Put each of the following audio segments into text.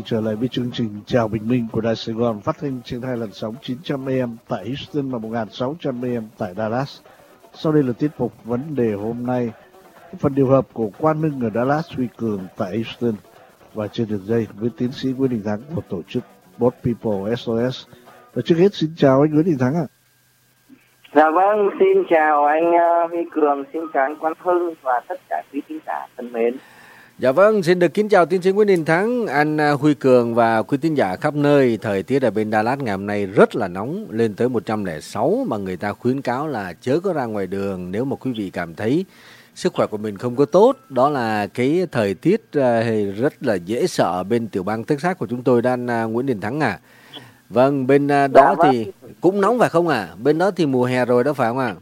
trở lại với chương trình Chào Bình Minh của Đài Sài Gòn, phát thanh trên 2 làn sóng 900 AM tại Houston và 1600 AM tại Dallas. Sau đây là tiết mục vấn đề hôm nay, phần điều hợp của Quang Nưng ở Dallas, Huy Cường tại Houston, và trên đường dây với tiến sĩ Nguyễn Đình Thắng của tổ chức Both People SOS. Và trước hết xin chào anh Nguyễn Đình Thắng ạ. Dạ vâng, xin chào anh Huy Cường, xin chào anh Quang Hưng và tất cả quý khán giả thân mến. Dạ vâng, xin được kính chào tiến sĩ Nguyễn Đình Thắng, anh Huy Cường và quý tín giả khắp nơi. Thời tiết ở bên Dallas ngày hôm nay rất là nóng, lên tới 106 mà người ta khuyến cáo là chớ có ra ngoài đường nếu mà quý vị cảm thấy sức khỏe của mình không có tốt. Đó là cái thời tiết rất là dễ sợ bên tiểu bang Texas của chúng tôi đó anh Nguyễn Đình Thắng à. Vâng, bên đó thì cũng nóng phải không ạ? Bên đó thì mùa hè rồi đó phải không ạ?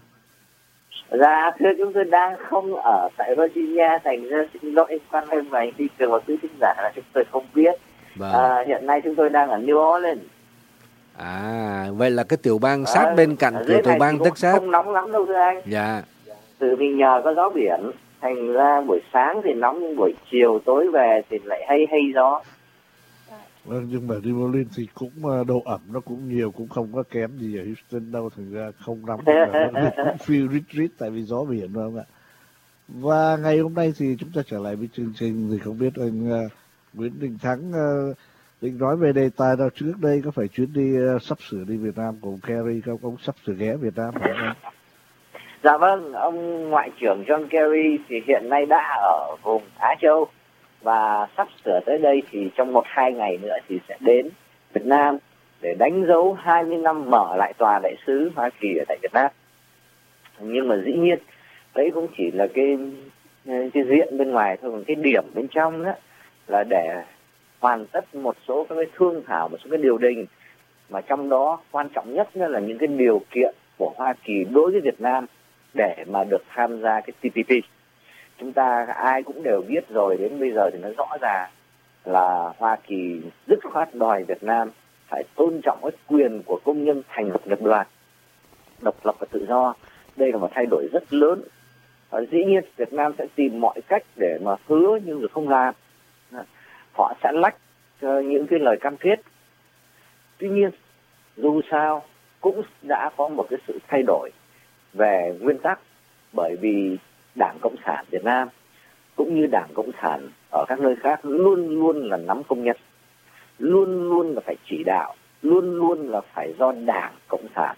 Dạ, thưa chúng tôi đang không ở tại Virginia, thành ra xin lỗi anh Quang Hưng và anh Huy Cường và quý khán giả là chúng tôi không biết. Vâng. Hiện nay chúng tôi đang ở New Orleans. À, vậy là cái tiểu bang sát bên cạnh của tiểu bang Texas. Không nóng lắm đâu thưa anh. Dạ. Từ vì nhờ có gió biển, thành ra buổi sáng thì nóng nhưng buổi chiều tối về thì lại hay gió. Vâng, nhưng mà New Orleans thì cũng độ ẩm nó cũng nhiều, cũng không có kém gì ở Houston đâu, thành ra không nóng, cũng feel rít tại vì gió biển phải không ạ? Và ngày hôm nay thì chúng ta trở lại với chương trình, thì không biết anh Nguyễn Đình Thắng định nói về đề tài nào trước đây, có phải chuyến đi sắp sửa đi Việt Nam của ông Kerry không? Ông sắp sửa ghé Việt Nam phải không? Dạ vâng, ông Ngoại trưởng John Kerry thì hiện nay đã ở vùng Á Châu và sắp sửa tới đây thì trong 1-2 ngày nữa thì sẽ đến Việt Nam để đánh dấu 20 năm mở lại tòa đại sứ Hoa Kỳ ở tại Việt Nam. Nhưng mà dĩ nhiên đấy cũng chỉ là cái diện bên ngoài thôi, còn cái điểm bên trong đó là để hoàn tất một số các cái thương thảo, một số cái điều đình, mà trong đó quan trọng nhất là những cái điều kiện của Hoa Kỳ đối với Việt Nam để mà được tham gia cái TPP. Chúng ta ai cũng đều biết rồi, đến bây giờ thì nó rõ ràng là Hoa Kỳ dứt khoát đòi Việt Nam phải tôn trọng cái quyền của công nhân thành lập nghiệp đoàn, độc lập và tự do. Đây là một thay đổi rất lớn. Dĩ nhiên Việt Nam sẽ tìm mọi cách để mà hứa nhưng rồi không làm. Họ sẽ lách những cái lời cam kết. Tuy nhiên dù sao cũng đã có một cái sự thay đổi về nguyên tắc, bởi vì Đảng Cộng sản Việt Nam cũng như Đảng Cộng sản ở các nơi khác luôn luôn là nắm công nhân, luôn luôn là phải chỉ đạo, luôn luôn là phải do Đảng Cộng sản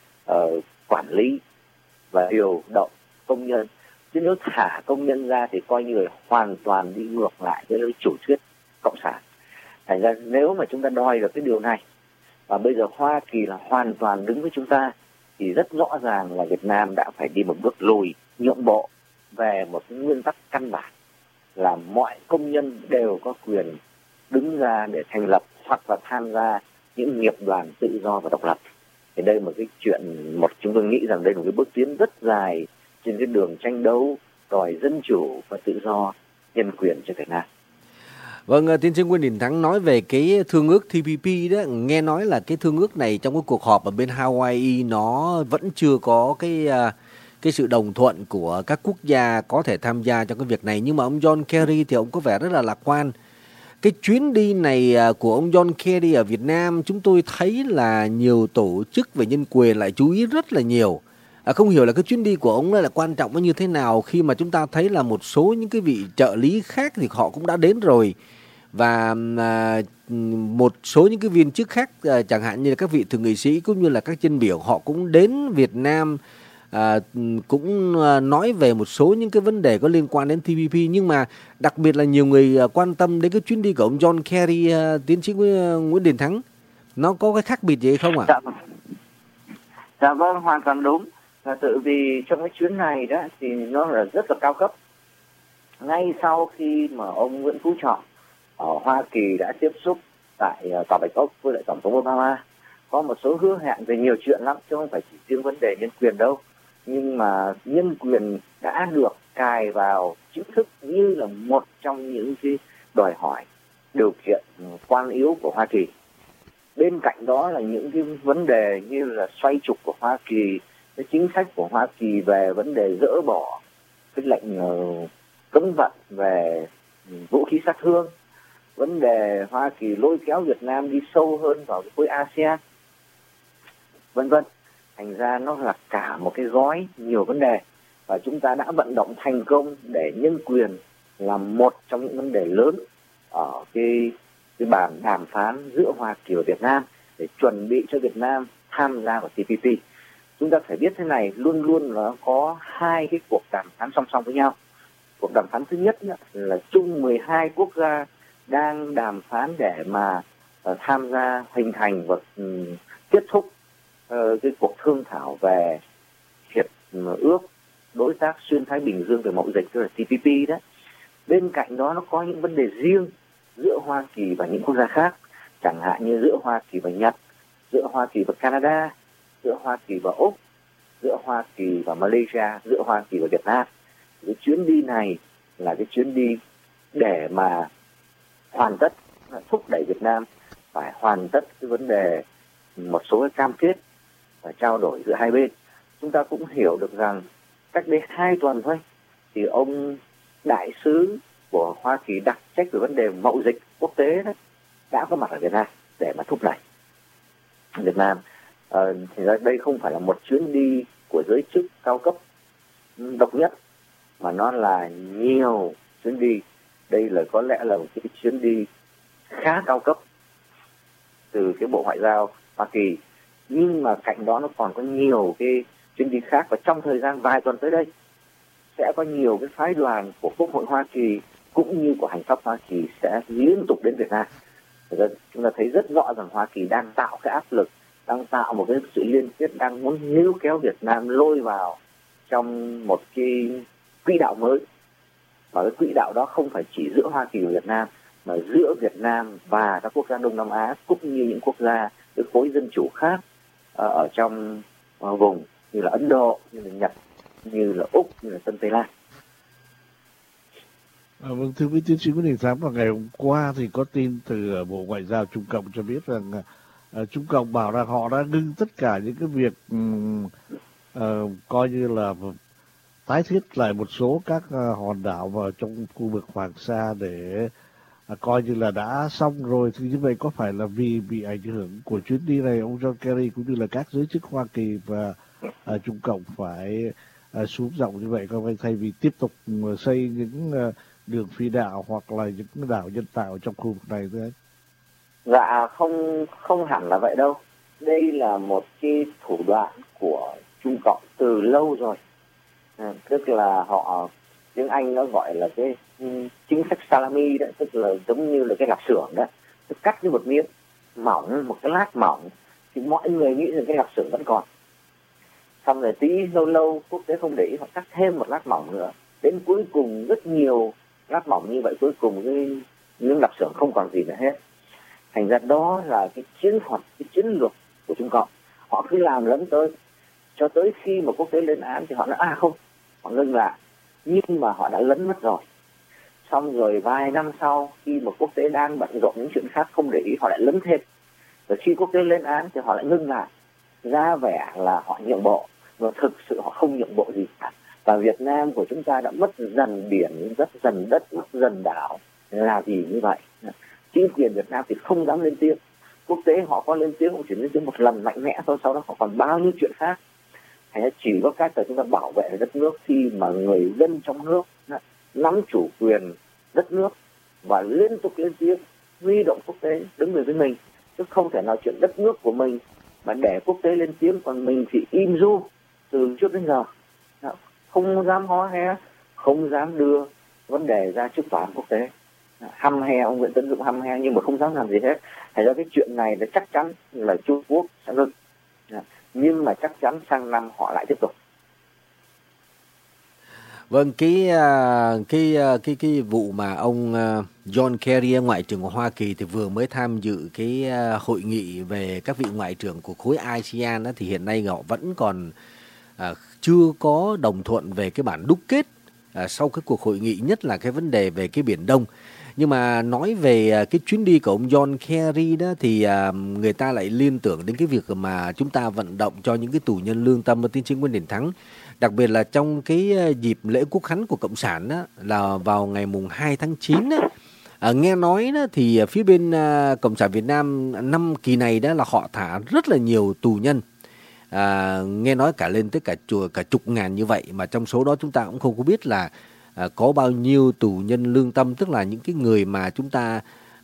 quản lý và điều động công nhân. Chứ nếu thả công nhân ra thì coi như là hoàn toàn đi ngược lại với chủ thuyết Cộng sản. Thành ra nếu mà chúng ta đòi được cái điều này, và bây giờ Hoa Kỳ là hoàn toàn đứng với chúng ta, thì rất rõ ràng là Việt Nam đã phải đi một bước lùi, nhượng bộ về một cái nguyên tắc căn bản là mọi công nhân đều có quyền đứng ra để thành lập hoặc là tham gia những nghiệp đoàn tự do và độc lập. Thì đây là một cái chuyện, chúng tôi nghĩ rằng đây là một cái bước tiến rất dài trên cái đường tranh đấu đòi dân chủ và tự do, nhân quyền cho Việt Nam. Vâng, tiến sĩ Nguyễn Đình Thắng nói về cái thương ước TPP đó, nghe nói là cái thương ước này trong cái cuộc họp ở bên Hawaii nó vẫn chưa có cái sự đồng thuận của các quốc gia có thể tham gia trong cái việc này, nhưng mà ông John Kerry thì ông có vẻ rất là lạc quan. Cái chuyến đi này của ông John Kerry ở Việt Nam, chúng tôi thấy là nhiều tổ chức về nhân quyền lại chú ý rất là nhiều. Không hiểu là cái chuyến đi của ông là quan trọng nó như thế nào, khi mà chúng ta thấy là một số những cái vị trợ lý khác thì họ cũng đã đến rồi, và một số những cái viên chức khác chẳng hạn như là các vị thượng nghị sĩ cũng như là các dân biểu họ cũng đến Việt Nam, cũng nói về một số những cái vấn đề có liên quan đến TPP. Nhưng mà đặc biệt là nhiều người quan tâm đến cái chuyến đi của ông John Kerry, tiến sĩ Nguyễn Đình Thắng, nó có cái khác biệt gì không ạ? Dạ vâng, hoàn toàn đúng. Là tự vì trong cái chuyến này đó thì nó là rất là cao cấp. Ngay sau khi mà ông Nguyễn Phú Trọng ở Hoa Kỳ đã tiếp xúc tại Tòa Bạch Ốc với lại Tổng thống Obama, có một số hứa hẹn về nhiều chuyện lắm, chứ không phải chỉ riêng vấn đề nhân quyền đâu. Nhưng mà nhân quyền đã được cài vào chính thức như là một trong những cái đòi hỏi, điều kiện quan yếu của Hoa Kỳ. Bên cạnh đó là những cái vấn đề như là xoay trục của Hoa Kỳ, cái chính sách của Hoa Kỳ về vấn đề dỡ bỏ cái lệnh cấm vận về vũ khí sát thương, vấn đề Hoa Kỳ lôi kéo Việt Nam đi sâu hơn vào cái khối ASEAN, vân vân. Thành ra nó là cả một cái gói nhiều vấn đề, và chúng ta đã vận động thành công để nhân quyền là một trong những vấn đề lớn ở cái bàn đàm phán giữa Hoa Kỳ và Việt Nam để chuẩn bị cho Việt Nam tham gia vào TPP. Chúng ta phải biết thế này, luôn luôn nó có hai cái cuộc đàm phán song song với nhau. Cuộc đàm phán thứ nhất là chung 12 quốc gia đang đàm phán để mà tham gia hình thành và kết thúc cái cuộc thương thảo về hiệp ước đối tác xuyên Thái Bình Dương về mậu dịch, tức là TPP đó. Bên cạnh đó nó có những vấn đề riêng giữa Hoa Kỳ và những quốc gia khác, chẳng hạn như giữa Hoa Kỳ và Nhật, giữa Hoa Kỳ và Canada, giữa Hoa Kỳ và Úc, giữa Hoa Kỳ và Malaysia, giữa Hoa Kỳ và Việt Nam. Cái chuyến đi này là cái chuyến đi để mà hoàn tất, thúc đẩy Việt Nam phải hoàn tất cái vấn đề một số cái cam kết và trao đổi giữa hai bên. Chúng ta cũng hiểu được rằng cách đây 2 tuần thôi thì ông đại sứ của Hoa Kỳ đặc trách về vấn đề mậu dịch quốc tế đó đã có mặt ở Việt Nam để mà thúc đẩy Việt Nam. Thì đây không phải là một chuyến đi của giới chức cao cấp độc nhất, mà nó là nhiều chuyến đi. Đây là có lẽ là một cái chuyến đi khá cao cấp từ cái Bộ Ngoại giao Hoa Kỳ, nhưng mà cạnh đó nó còn có nhiều cái chuyến đi khác, và trong thời gian vài tuần tới đây sẽ có nhiều cái phái đoàn của Quốc hội Hoa Kỳ cũng như của hành pháp Hoa Kỳ sẽ liên tục đến Việt Nam. Chúng ta thấy rất rõ rằng Hoa Kỳ đang tạo cái áp lực, đang tạo một cái sự liên kết, đang muốn níu kéo Việt Nam lôi vào trong một cái quỹ đạo mới. Và cái quỹ đạo đó không phải chỉ giữa Hoa Kỳ và Việt Nam, mà giữa Việt Nam và các quốc gia Đông Nam Á cũng như những quốc gia, cái khối dân chủ khác ở trong vùng như là Ấn Độ, như là Nhật, như là Úc, như là Tân Tây Lan. Vâng, thưa quý tiến sĩ Nguyễn Đình Thắng, vào ngày hôm qua thì có tin từ Bộ Ngoại giao Trung Cộng cho biết rằng Trung Cộng bảo rằng họ đã ngưng tất cả những cái việc coi như là tái thiết lại một số các hòn đảo vào trong khu vực Hoàng Sa để coi như là đã xong rồi. Thì như vậy có phải là vì bị ảnh hưởng của chuyến đi này, ông John Kerry cũng như là các giới chức Hoa Kỳ và Trung Cộng phải xuống giọng như vậy không anh, thay vì tiếp tục xây những đường phi đạo hoặc là những đảo nhân tạo trong khu vực này thôi anh? Dạ không hẳn là vậy đâu. Đây là một cái thủ đoạn của Trung Cộng từ lâu rồi. Tức là họ, tiếng Anh nó gọi là cái chính sách salami đó, tức là giống như là cái lạp xưởng đó, tức cắt như một miếng mỏng, một cái lát mỏng thì mọi người nghĩ rằng cái lạp xưởng vẫn còn. Xong rồi tí lâu quốc tế không để ý, họ cắt thêm một lát mỏng nữa, đến cuối cùng rất nhiều lát mỏng như vậy, cuối cùng cái miếng lạp xưởng không còn gì nữa hết. Thành ra đó là cái chiến thuật, cái chiến lược của Trung Cộng. Họ cứ làm lẫn tới cho tới khi mà quốc tế lên án thì họ nói không, họ ngưng lại, nhưng mà họ đã lấn mất rồi. Xong rồi vài năm sau, khi mà quốc tế đang bận rộn những chuyện khác không để ý, họ lại lấn thêm. Rồi khi quốc tế lên án thì họ lại ngưng lại, ra vẻ là họ nhượng bộ, mà thực sự họ không nhượng bộ gì cả. Và Việt Nam của chúng ta đã mất dần biển, rất dần đất, mất dần đảo là vì như vậy. Chính quyền Việt Nam thì không dám lên tiếng. Quốc tế họ có lên tiếng, cũng chỉ lên tiếng một lần mạnh mẽ thôi, sau đó họ còn bao nhiêu chuyện khác. Thành ra chỉ có cách là chúng ta bảo vệ đất nước khi mà người dân trong nước nắm chủ quyền đất nước và liên tục lên tiếng, huy động quốc tế đứng về với mình. Chứ không thể nào chuyện đất nước của mình mà để quốc tế lên tiếng, còn mình thì im ru từ trước đến giờ, không dám hó hé, không dám đưa vấn đề ra trước tòa án quốc tế. Hăm he, ông Nguyễn Tấn Dũng hăm he nhưng mà không dám làm gì hết. Thành ra cái chuyện này là chắc chắn là Trung Quốc sẽ ngưng, nhưng mà chắc chắn sang năm họ lại tiếp tục. Vâng, cái vụ mà ông John Kerry, Ngoại trưởng của Hoa Kỳ thì vừa mới tham dự cái hội nghị về các vị ngoại trưởng của khối ASEAN đó, thì hiện nay họ vẫn còn chưa có đồng thuận về cái bản đúc kết sau cái cuộc hội nghị, nhất là cái vấn đề về cái Biển Đông. Nhưng mà nói về cái chuyến đi của ông John Kerry đó thì người ta lại liên tưởng đến cái việc mà chúng ta vận động cho những cái tù nhân lương tâm và tiến sĩ Nguyễn Đình Thắng. Đặc biệt là trong cái dịp lễ quốc khánh của Cộng sản đó, là vào ngày mùng 2 tháng 9 đó, Nghe nói đó thì phía bên Cộng sản Việt Nam năm kỳ này đó là họ thả rất là nhiều tù nhân. Nghe nói cả lên tới cả chục ngàn như vậy, mà trong số đó chúng ta cũng không có biết là có bao nhiêu tù nhân lương tâm, tức là những cái người mà chúng ta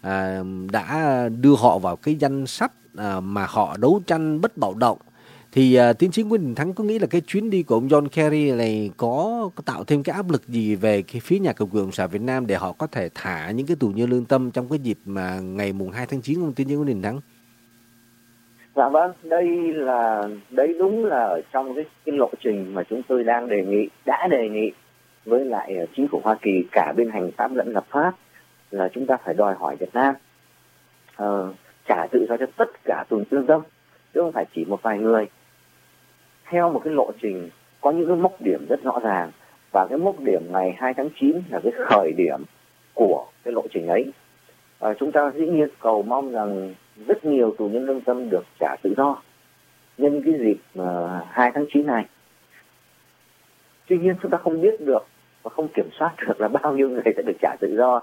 đã đưa họ vào cái danh sách mà họ đấu tranh bất bạo động. Thì tiến sĩ Nguyễn Đình Thắng có nghĩ là cái chuyến đi của ông John Kerry này có tạo thêm cái áp lực gì về cái phía nhà cầm quyền Cộng sản Việt Nam để họ có thể thả những cái tù nhân lương tâm trong cái dịp mà ngày mùng 2 tháng 9 không, tiến sĩ Nguyễn Đình Thắng? Dạ vâng, đây đúng là ở trong cái lộ trình mà chúng tôi đã đề nghị với lại chính phủ Hoa Kỳ, cả bên hành pháp lẫn lập pháp, là chúng ta phải đòi hỏi Việt Nam trả tự do cho tất cả tù nhân lương tâm, chứ không phải chỉ một vài người, theo một cái lộ trình có những cái mốc điểm rất rõ ràng. Và cái mốc điểm ngày 2 tháng 9 là cái khởi điểm của cái lộ trình ấy. Chúng ta dĩ nhiên cầu mong rằng rất nhiều tù nhân lương tâm được trả tự do nhân cái dịp 2 tháng 9 này. Tuy nhiên chúng ta không biết được và không kiểm soát được là bao nhiêu người sẽ được trả tự do.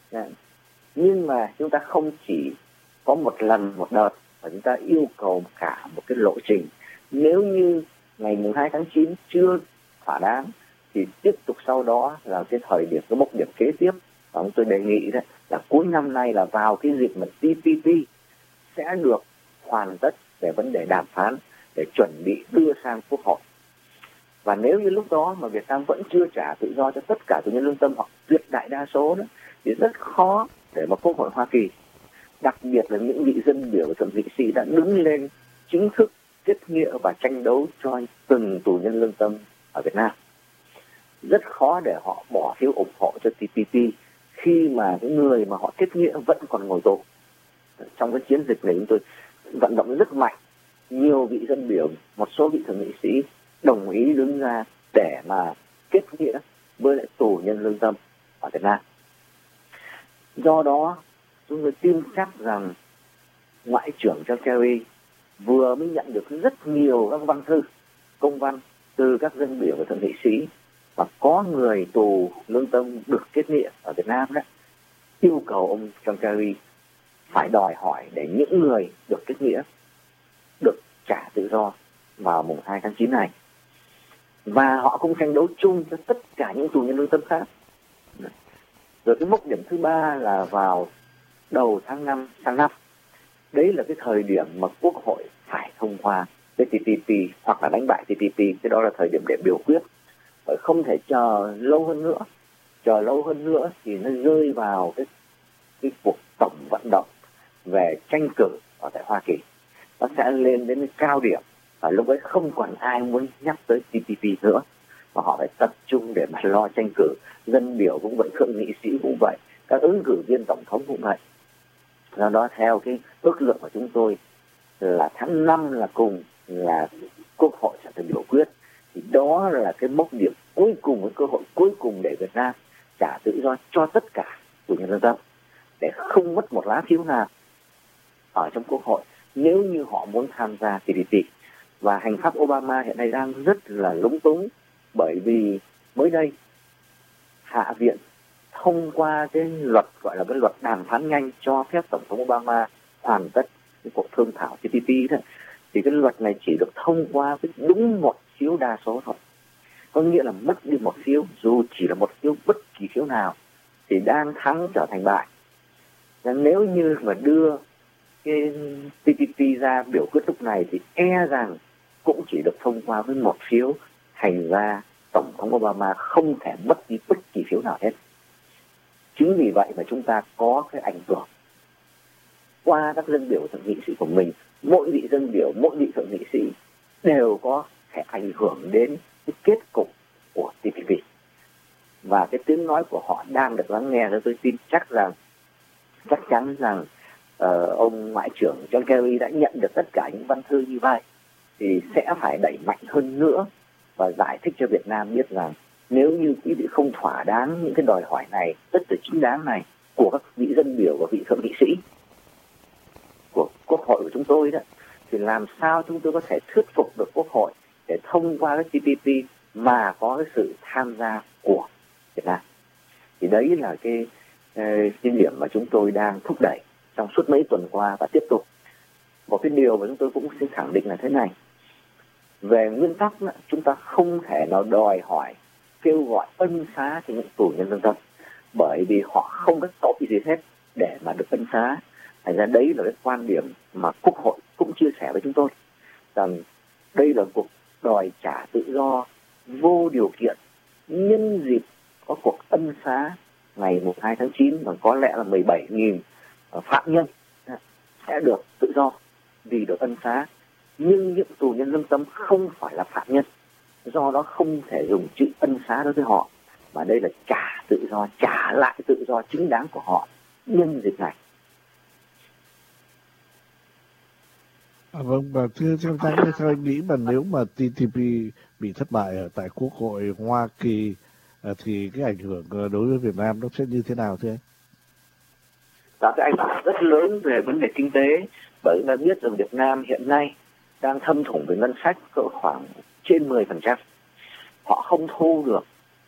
Nhưng mà chúng ta không chỉ có một lần một đợt, và chúng ta yêu cầu cả một cái lộ trình. Nếu như ngày mùng 2 tháng 9 chưa thỏa đáng thì tiếp tục sau đó là cái thời điểm, cái mốc điểm kế tiếp. Và tôi đề nghị đó là cuối năm nay là vào cái dịp mà TPP sẽ được hoàn tất về vấn đề đàm phán để chuẩn bị đưa sang Quốc hội. Và nếu như lúc đó mà Việt Nam vẫn chưa trả tự do cho tất cả tù nhân lương tâm hoặc tuyệt đại đa số đó, thì rất khó để mà Quốc hội Hoa Kỳ, đặc biệt là những vị dân biểu và thượng nghị sĩ đã đứng lên chính thức kết nghĩa và tranh đấu cho từng tù nhân lương tâm ở Việt Nam, rất khó để họ bỏ phiếu ủng hộ cho TPP khi mà cái người mà họ kết nghĩa vẫn còn ngồi tù. Trong cái chiến dịch này chúng tôi vận động rất mạnh, nhiều vị dân biểu, một số vị thượng nghị sĩ đồng ý đứng ra để mà kết nghĩa với lại tù nhân lương tâm ở Việt Nam. Do đó chúng tôi tin chắc rằng Ngoại trưởng John Kerry vừa mới nhận được rất nhiều các văn thư, công văn từ các dân biểu và thượng nghị sĩ, và có người tù lương tâm được kết nghĩa ở Việt Nam đó, yêu cầu ông John Kerry phải đòi hỏi để những người được kết nghĩa được trả tự do vào mùng 2 tháng 9 này. Và họ cũng tranh đấu chung cho tất cả những tù nhân lương tâm khác. Rồi cái mốc điểm thứ ba là vào đầu tháng 5 sang năm. Đấy là cái thời điểm mà Quốc hội phải thông qua cái TPP hoặc là đánh bại TPP. Cái đó là thời điểm để biểu quyết. Bởi không thể chờ lâu hơn nữa. Chờ lâu hơn nữa thì nó rơi vào cái cuộc tổng vận động về tranh cử ở tại Hoa Kỳ. Nó sẽ lên đến cái cao điểm. Và lúc ấy không còn ai muốn nhắc tới TPP nữa. Và họ phải tập trung để mà lo tranh cử. Dân biểu cũng vậy, thượng nghị sĩ cũng vậy, các ứng cử viên tổng thống cũng vậy. Do đó theo cái ước lượng của chúng tôi là tháng 5 là cùng là Quốc hội sẽ phải biểu quyết. Thì đó là cái mốc điểm cuối cùng, cái cơ hội cuối cùng để Việt Nam trả tự do cho tất cả tù nhân lương tâm, để không mất một lá phiếu nào ở trong Quốc hội nếu như họ muốn tham gia TPP. Và hành pháp Obama hiện nay đang rất là lúng túng, bởi vì mới đây Hạ viện thông qua cái luật gọi là cái luật đàm phán nhanh, cho phép Tổng thống Obama hoàn tất cái cuộc thương thảo TPP đó. Thì cái luật này chỉ được thông qua với đúng một phiếu đa số thôi. Có nghĩa là mất đi một phiếu, dù chỉ là một phiếu, bất kỳ phiếu nào thì đang thắng trở thành bại. Và nếu như mà đưa cái TPP ra biểu quyết lúc này thì e rằng cũng chỉ được thông qua với một phiếu, thành ra Tổng thống Obama không thể mất đi bất kỳ phiếu nào hết. Chính vì vậy mà chúng ta có cái ảnh hưởng qua các dân biểu thượng nghị sĩ của mình. Mỗi vị dân biểu, mỗi vị thượng nghị sĩ đều có thể ảnh hưởng đến cái kết cục của TPP. Và cái tiếng nói của họ đang được lắng nghe. Tôi tin chắc chắn rằng ông Ngoại trưởng John Kerry đã nhận được tất cả những văn thư như vậy, thì sẽ phải đẩy mạnh hơn nữa và giải thích cho Việt Nam biết rằng nếu như quý vị không thỏa đáng những cái đòi hỏi này, rất là chính đáng này của các vị dân biểu và vị thượng nghị sĩ của Quốc hội của chúng tôi đó, thì làm sao chúng tôi có thể thuyết phục được Quốc hội để thông qua cái TPP mà có cái sự tham gia của Việt Nam. Thì đấy là cái cái điểm mà chúng tôi đang thúc đẩy trong suốt mấy tuần qua và tiếp tục. Một cái điều mà chúng tôi cũng xin khẳng định là thế này: về nguyên tắc chúng ta không thể nào đòi hỏi kêu gọi ân xá cho những tù nhân lương tâm, bởi vì họ không có tội gì hết để mà được ân xá. Thành ra đấy là cái quan điểm mà Quốc hội cũng chia sẻ với chúng tôi, rằng đây là cuộc đòi trả tự do vô điều kiện nhân dịp có cuộc ân xá ngày 2 tháng 9, và có lẽ là 17.000 phạm nhân sẽ được tự do vì được ân xá. Nhưng những tù nhân lương tâm không phải là phạm nhân, do đó không thể dùng chữ ân xá đối với họ, mà đây là trả tự do, trả lại tự do chính đáng của họ nhân dịp này. Vâng, và thưa Thắng, theo anh nghĩ mà nếu mà TPP bị thất bại ở tại Quốc hội Hoa Kỳ thì cái ảnh hưởng đối với Việt Nam nó sẽ như thế nào thưa anh? Đó, cái ảnh hưởng rất lớn về vấn đề kinh tế, bởi chúng ta biết rằng Việt Nam hiện nay đang thâm thủng về ngân sách cỡ khoảng trên 10%. Họ không thu được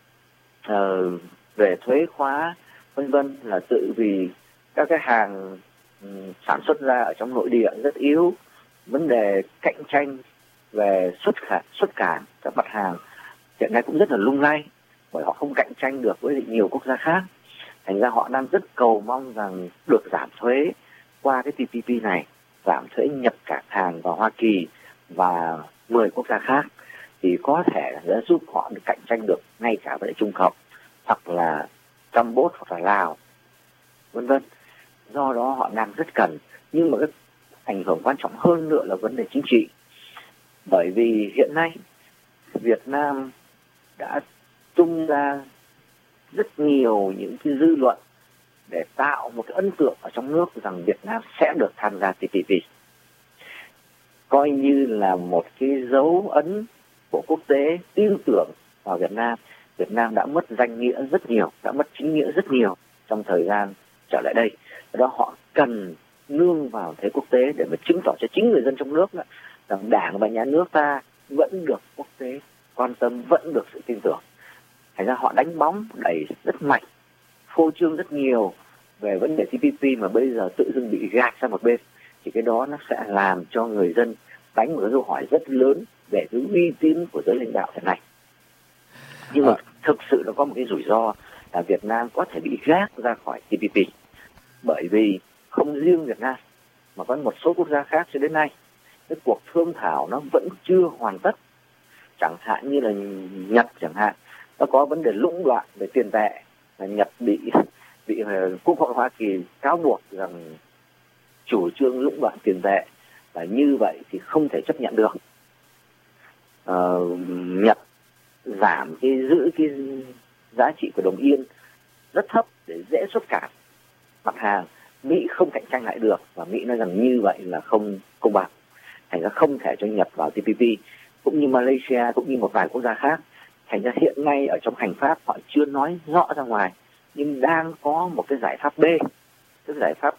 về thuế khóa vân vân, là tự vì các cái hàng sản xuất ra ở trong nội địa rất yếu. Vấn đề cạnh tranh về xuất cảng các mặt hàng hiện nay cũng rất là lung lay, bởi họ không cạnh tranh được với nhiều quốc gia khác. Thành ra họ đang rất cầu mong rằng được giảm thuế qua cái TPP này, giảm thuế nhập cảng hàng vào Hoa Kỳ và 10 quốc gia khác, thì có thể sẽ giúp họ được cạnh tranh được ngay cả với Trung Cộng hoặc là Campuchia hoặc là Lào vân vân. Do đó họ đang rất cần. Nhưng mà cái ảnh hưởng quan trọng hơn nữa là vấn đề chính trị, bởi vì hiện nay Việt Nam đã tung ra rất nhiều những cái dư luận để tạo một cái ấn tượng ở trong nước rằng Việt Nam sẽ được tham gia TPP, coi như là một cái dấu ấn của quốc tế tin tưởng vào Việt Nam. Việt Nam đã mất danh nghĩa rất nhiều, đã mất chính nghĩa rất nhiều trong thời gian trở lại đây. Do đó họ cần nương vào thế quốc tế để mà chứng tỏ cho chính người dân trong nước rằng Đảng và Nhà nước ta vẫn được quốc tế quan tâm, vẫn được sự tin tưởng. Thành ra họ đánh bóng đẩy rất mạnh, phô trương rất nhiều về vấn đề TPP mà bây giờ tự dưng bị gạt sang một bên, thì cái đó nó sẽ làm cho người dân đánh một câu hỏi rất lớn về cái uy tín của giới lãnh đạo thế này. Nhưng mà thực sự nó có một cái rủi ro là Việt Nam có thể bị gác ra khỏi TPP, bởi vì không riêng Việt Nam mà có một số quốc gia khác cho đến nay cái cuộc thương thảo nó vẫn chưa hoàn tất. Chẳng hạn như là Nhật chẳng hạn, nó có vấn đề lũng đoạn về tiền tệ, là Nhật bị Quốc hội Hoa Kỳ cáo buộc rằng chủ trương lũng đoạn tiền tệ, và như vậy thì không thể chấp nhận được. Nhật giảm giữ cái giá trị của đồng yên rất thấp để dễ xuất cảng mặt hàng. Mỹ không cạnh tranh lại được, và Mỹ nói rằng như vậy là không công bằng, thành ra không thể cho Nhật vào TPP, cũng như Malaysia, cũng như một vài quốc gia khác. Thành ra hiện nay ở trong hành pháp họ chưa nói rõ ra ngoài, nhưng đang có một cái giải pháp B, cái giải pháp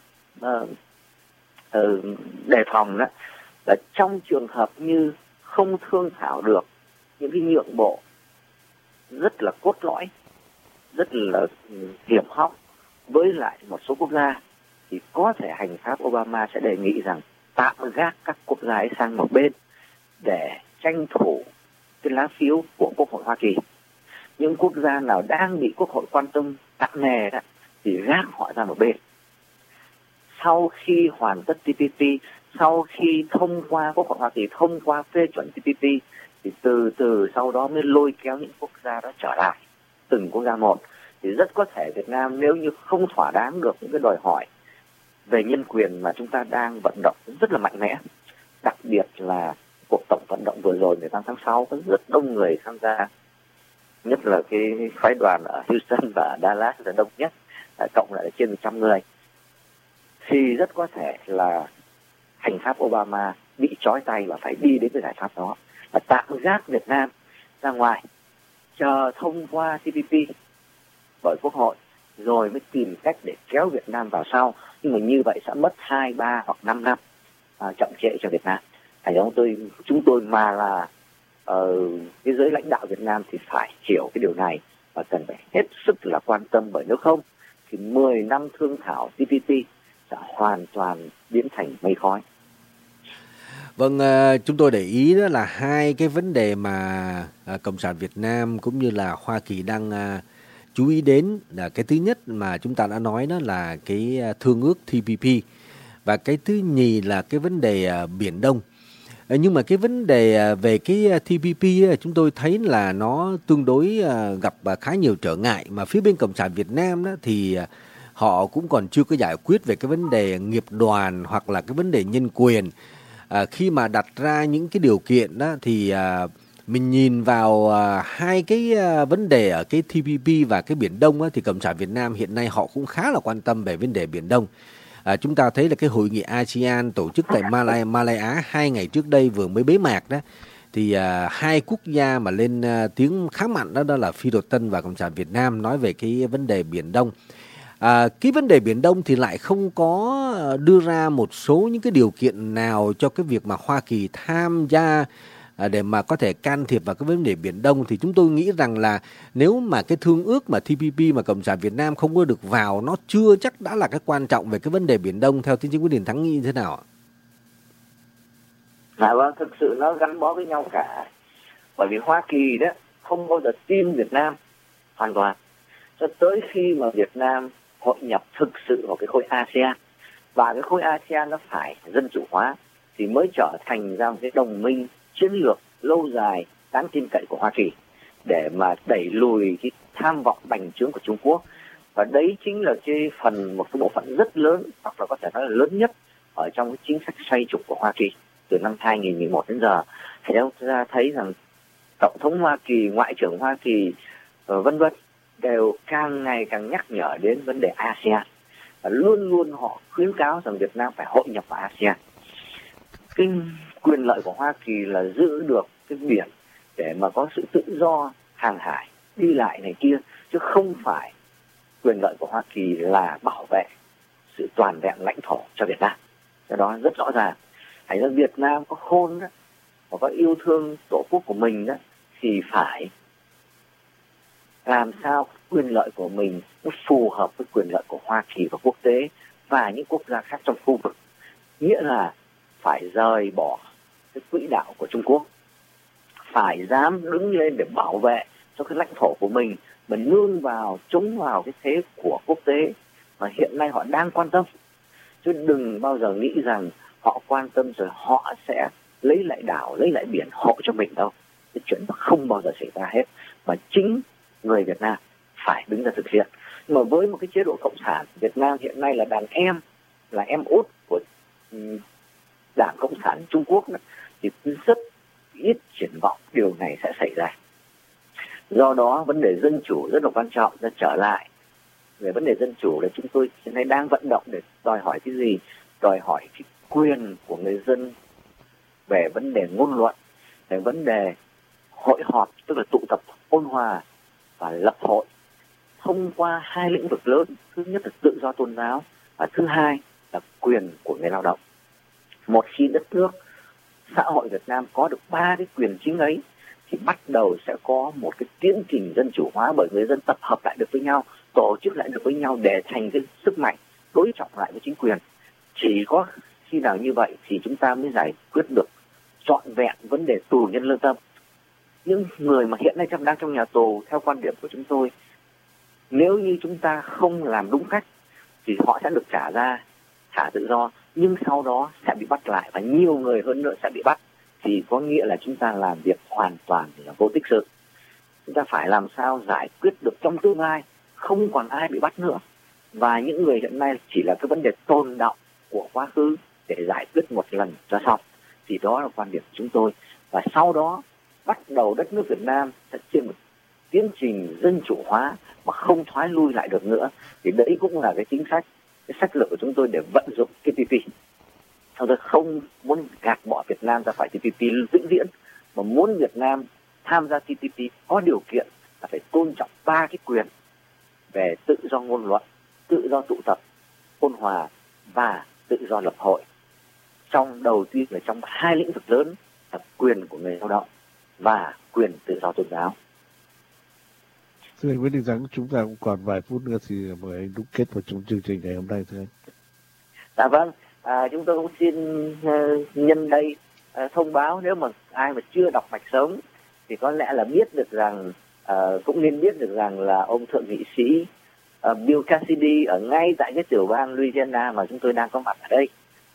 đề phòng đó, là trong trường hợp như không thương thảo được những cái nhượng bộ rất là cốt lõi, rất là hiểm hóc với lại một số quốc gia, thì có thể hành pháp Obama sẽ đề nghị rằng tạm gác các quốc gia ấy sang một bên để tranh thủ cái lá phiếu của Quốc hội Hoa Kỳ. Những quốc gia nào đang bị Quốc hội quan tâm nặng nề đó thì gác họ ra một bên. Sau khi hoàn tất TPP, sau khi thông qua Quốc hội Hoa Kỳ thông qua phê chuẩn TPP, thì từ từ sau đó mới lôi kéo những quốc gia đó trở lại, từng quốc gia một. Thì rất có thể Việt Nam nếu như không thỏa đáng được những cái đòi hỏi về nhân quyền mà chúng ta đang vận động rất là mạnh mẽ, đặc biệt là cuộc tổng vận động vừa rồi 18 tháng 6 có rất đông người tham gia, nhất là cái phái đoàn ở Houston và Dallas là đông nhất, cộng lại là trên 100 người, thì rất có thể là hành pháp Obama bị trói tay và phải đi đến cái giải pháp đó, là tạm gác Việt Nam ra ngoài, chờ thông qua TPP bởi Quốc hội rồi mới tìm cách để kéo Việt Nam vào sau. Nhưng mà như vậy sẽ mất 2, 3 hoặc 5 năm chậm trễ cho Việt Nam. Thành ra chúng tôi mà là cái giới lãnh đạo Việt Nam thì phải hiểu cái điều này và cần phải hết sức là quan tâm, bởi nếu không thì 10 năm thương thảo TPP sẽ hoàn toàn biến thành mây khói. Vâng, chúng tôi để ý đó là hai cái vấn đề mà Cộng sản Việt Nam cũng như là Hoa Kỳ đang chú ý đến. Là cái thứ nhất mà chúng ta đã nói đó là cái thương ước TPP, và cái thứ nhì là cái vấn đề Biển Đông. Nhưng mà cái vấn đề về cái TPP chúng tôi thấy là nó tương đối gặp khá nhiều trở ngại, mà phía bên Cộng sản Việt Nam đó thì họ cũng còn chưa có giải quyết về cái vấn đề nghiệp đoàn hoặc là cái vấn đề nhân quyền. Khi mà đặt ra những cái điều kiện đó thì mình nhìn vào hai cái vấn đề ở cái TPP và cái Biển Đông á, thì Cộng sản Việt Nam hiện nay họ cũng khá là quan tâm về vấn đề Biển Đông. Chúng ta thấy là cái hội nghị ASEAN tổ chức tại Malaysia 2 ngày trước đây vừa mới bế mạc đó, thì hai quốc gia mà lên tiếng khá mạnh đó là Phi Đột Tân và Cộng sản Việt Nam nói về cái vấn đề Biển Đông. Cái vấn đề Biển Đông thì lại không có đưa ra một số những cái điều kiện nào cho cái việc mà Hoa Kỳ tham gia để mà có thể can thiệp vào cái vấn đề Biển Đông. Thì chúng tôi nghĩ rằng là nếu mà cái thương ước mà TPP mà Cộng sản Việt Nam không có được vào, nó chưa chắc đã là cái quan trọng về cái vấn đề Biển Đông. Theo tiến sĩ Nguyễn Đình Thắng nghĩ như thế nào ạ? Vâng, thực sự nó gắn bó với nhau cả. Bởi vì Hoa Kỳ đó không bao giờ tin Việt Nam hoàn toàn cho tới khi mà Việt Nam hội nhập thực sự vào cái khối ASEAN, và cái khối ASEAN nó phải dân chủ hóa thì mới trở thành ra một cái đồng minh chiến lược lâu dài đáng tin cậy của Hoa Kỳ để mà đẩy lùi cái tham vọng bành trướng của Trung Quốc. Và đấy chính là một cái bộ phận rất lớn, hoặc là có thể nói là lớn nhất ở trong cái chính sách xoay trục của Hoa Kỳ từ năm 2011 đến giờ. Thì chúng ta thấy rằng Tổng thống Hoa Kỳ, Ngoại trưởng Hoa Kỳ vân vân đều càng ngày càng nhắc nhở đến vấn đề ASEAN, và luôn luôn họ khuyến cáo rằng Việt Nam phải hội nhập vào ASEAN. Cái quyền lợi của Hoa Kỳ là giữ được cái biển để mà có sự tự do hàng hải đi lại này kia, chứ không phải quyền lợi của Hoa Kỳ là bảo vệ sự toàn vẹn lãnh thổ cho Việt Nam. Cái đó rất rõ ràng. Thành ra Việt Nam có khôn đó, và có yêu thương tổ quốc của mình đó, thì phải làm sao quyền lợi của mình nó phù hợp với quyền lợi của Hoa Kỳ và quốc tế và những quốc gia khác trong khu vực. Nghĩa là phải rời bỏ cái quỹ đạo của Trung Quốc, phải dám đứng lên để bảo vệ cho cái lãnh thổ của mình nương vào, chống vào cái thế của quốc tế mà hiện nay họ đang quan tâm. Chứ đừng bao giờ nghĩ rằng họ quan tâm rồi họ sẽ lấy lại đảo, lấy lại biển hộ cho mình đâu. Cái chuyện đó không bao giờ xảy ra hết, mà chính người Việt Nam phải đứng ra thực hiện. Mà với một cái chế độ cộng sản, Việt Nam hiện nay là đàn em, là em út của Đảng Cộng sản Trung Quốc đó, thì rất ít triển vọng điều này sẽ xảy ra. Do đó vấn đề dân chủ rất là quan trọng. Ra trở lại về vấn đề dân chủ là chúng tôi hiện nay đang vận động để đòi hỏi cái gì? Đòi hỏi cái quyền của người dân về vấn đề ngôn luận, về vấn đề hội họp, tức là tụ tập ôn hòa và lập hội thông qua hai lĩnh vực lớn. Thứ nhất là tự do tôn giáo, và thứ hai là quyền của người lao động. Một khi đất nước, xã hội Việt Nam có được ba cái quyền chính ấy thì bắt đầu sẽ có một cái tiến trình dân chủ hóa, bởi người dân tập hợp lại được với nhau, tổ chức lại được với nhau để thành cái sức mạnh đối trọng lại với chính quyền. Chỉ có khi nào như vậy thì chúng ta mới giải quyết được trọn vẹn vấn đề tù nhân lương tâm. Những người mà hiện nay đang trong nhà tù, theo quan điểm của chúng tôi, nếu như chúng ta không làm đúng cách thì họ sẽ được trả ra, thả tự do, nhưng sau đó sẽ bị bắt lại, và nhiều người hơn nữa sẽ bị bắt. Thì có nghĩa là chúng ta làm việc hoàn toàn là vô tích sự. Chúng ta phải làm sao giải quyết được trong tương lai không còn ai bị bắt nữa, và những người hiện nay chỉ là cái vấn đề tồn đọng của quá khứ để giải quyết một lần cho xong. Thì đó là quan điểm của chúng tôi. Và sau đó bắt đầu đất nước Việt Nam sẽ trên một tiến trình dân chủ hóa mà không thoái lui lại được nữa. Thì đấy cũng là cái chính sách, cái sách lược của chúng tôi để vận dụng cái TPP. Chúng tôi không muốn gạt bỏ Việt Nam ra khỏi TPP vĩnh viễn, mà muốn Việt Nam tham gia TPP có điều kiện là phải tôn trọng ba cái quyền về tự do ngôn luận, tự do tụ tập, ôn hòa và tự do lập hội. Trong đầu tiên là trong hai lĩnh vực lớn là quyền của người lao động và quyền tự do tôn giáo. Thưa anh Nguyễn Đình Thắng, chúng ta cũng còn vài phút nữa thì mời anh đúc kết vào trong chương trình ngày hôm nay thưa anh. Dạ vâng, chúng tôi cũng xin nhân đây thông báo, nếu mà ai mà chưa đọc Mạch Sống thì có lẽ là biết được rằng, cũng nên biết được rằng là ông thượng nghị sĩ Bill Cassidy ở ngay tại cái tiểu bang Louisiana mà chúng tôi đang có mặt ở đây,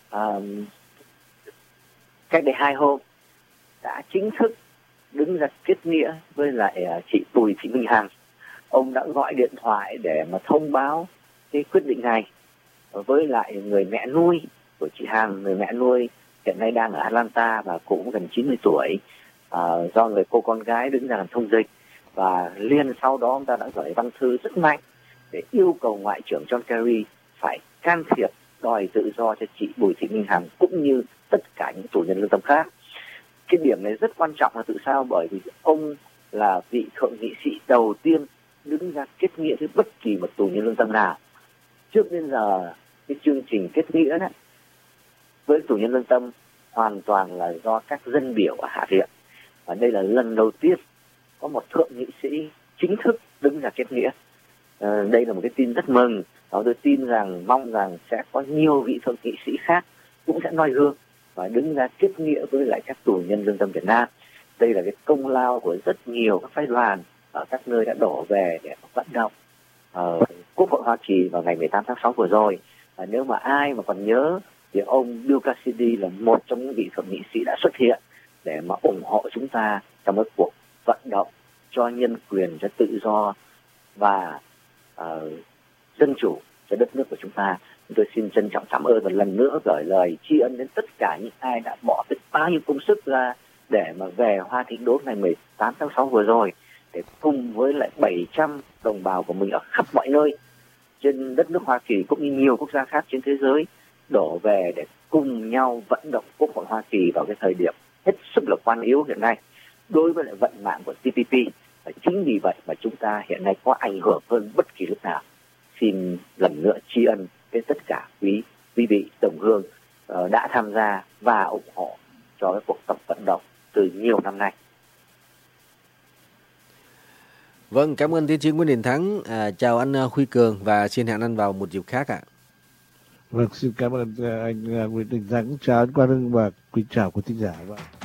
cách đây 2 hôm đã chính thức đứng ra kết nghĩa với lại chị Bùi Thị Minh Hằng. Ông đã gọi điện thoại để mà thông báo cái quyết định này với lại người mẹ nuôi của chị Hằng. Người mẹ nuôi hiện nay đang ở Atlanta và cũng gần 90 tuổi, do người cô con gái đứng ra làm thông dịch. Và liền sau đó ông ta đã gửi văn thư rất mạnh để yêu cầu Ngoại trưởng John Kerry phải can thiệp đòi tự do cho chị Bùi Thị Minh Hằng cũng như tất cả những tù nhân lương tâm khác. Cái điểm này rất quan trọng là tự sao? Bởi vì ông là vị thượng nghị sĩ đầu tiên đứng ra kết nghĩa với bất kỳ một tù nhân lương tâm nào. Trước đến giờ cái chương trình kết nghĩa đó với tù nhân lương tâm hoàn toàn là do các dân biểu ở Hạ viện, và đây là lần đầu tiên có một thượng nghị sĩ chính thức đứng ra kết nghĩa. Đây là một cái tin rất mừng, và tôi tin rằng, mong rằng sẽ có nhiều vị thượng nghị sĩ khác cũng sẽ noi gương và đứng ra kết nghĩa với lại các tù nhân lương tâm Việt Nam. Đây là cái công lao của rất nhiều các phái đoàn ở các nơi đã đổ về để vận động Quốc hội Hoa Kỳ vào ngày 18 tháng 6 vừa rồi. Và nếu mà ai mà còn nhớ thì ông Bill Cassidy là một trong những vị thượng nghị sĩ đã xuất hiện để mà ủng hộ chúng ta trong cái cuộc vận động cho nhân quyền, cho tự do và dân chủ cho đất nước của chúng ta. Tôi xin trân trọng cảm ơn và lần nữa gửi lời tri ân đến tất cả những ai đã bỏ biết bao nhiêu công sức ra để mà về Hoa Thị Đốn ngày 18 tháng 6 vừa rồi, để cùng với lại 700 đồng bào của mình ở khắp mọi nơi trên đất nước Hoa Kỳ cũng như nhiều quốc gia khác trên thế giới đổ về để cùng nhau vận động Quốc hội Hoa Kỳ vào cái thời điểm hết sức là quan yếu hiện nay đối với lại vận mạng của TPP. Và chính vì vậy mà chúng ta hiện nay có ảnh hưởng hơn bất kỳ lúc nào. Xin lần nữa tri ân đến tất cả quý vị đồng hương đã tham gia và ủng hộ cho cái cuộc tập vận động từ nhiều năm nay. Vâng, cảm ơn tiến sĩ Nguyễn Đình Thắng. Chào anh Huy Cường và xin hẹn anh vào một dịp khác ạ. Vâng, xin cảm ơn anh Nguyễn Đình Thắng. Chào anh Quang Hưng và quý chào quý thính giả.